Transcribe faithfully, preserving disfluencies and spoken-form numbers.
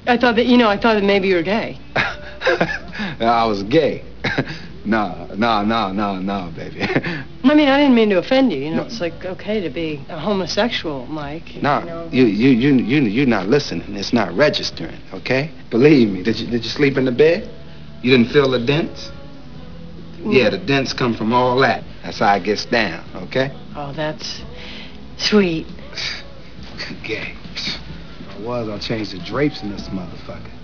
I thought that, you know, I thought that maybe you were gay. I was gay. Nah, nah, nah, nah, nah, baby. I mean, I didn't mean to offend you. You know, No. it's like okay to be a homosexual, Mike. Nah, you know? you, you, you, you, you're not listening. It's not registering, okay? Believe me. Did you, did you sleep in the bed? You didn't feel the dents? Yeah, the dents come from all that. That's how it gets down, okay? Oh, that's sweet. Gay. If I was, I'll change the drapes in this motherfucker.